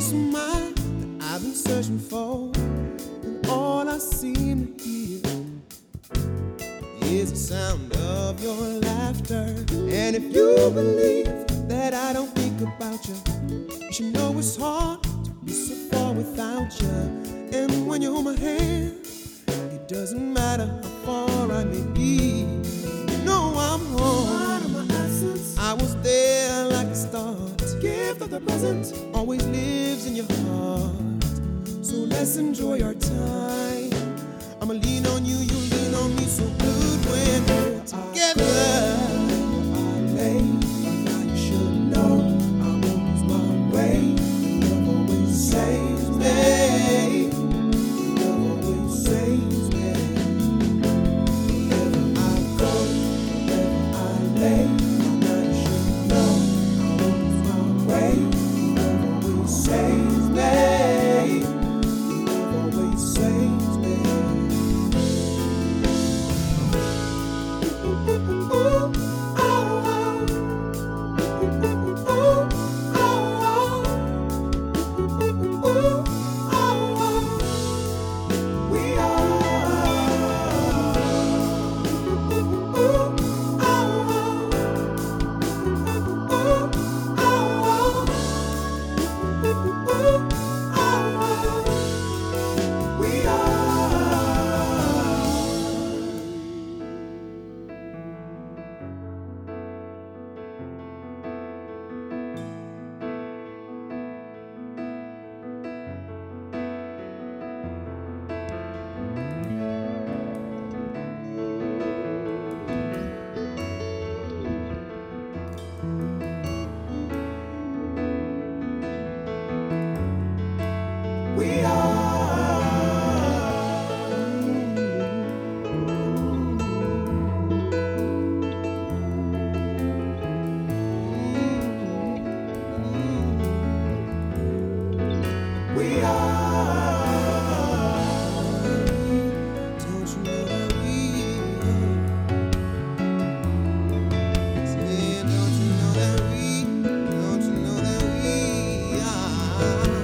peace of mind that I've been searching for, and all I seem to hear is the sound of your laughter. And if you believe that I don't think about you, you should know it's hard to be so far without you. And when you hold my hand, it doesn't matter how far I may be. You know I'm home. Out of my essence, I was there like a start. Gift of the present always lives in your heart. So let's enjoy our time. I'ma lean on you, you lean on me. So good when we're together. I lay, now you should know I won't lose my way. Love always saves me. Love always saves me. Wherever I go, wherever I lay, now you should know I won't lose my way. Love always saves me. Love always saves me. We are. We are. Don't you know that we are? Say, don't you know that we? Don't you know that we are?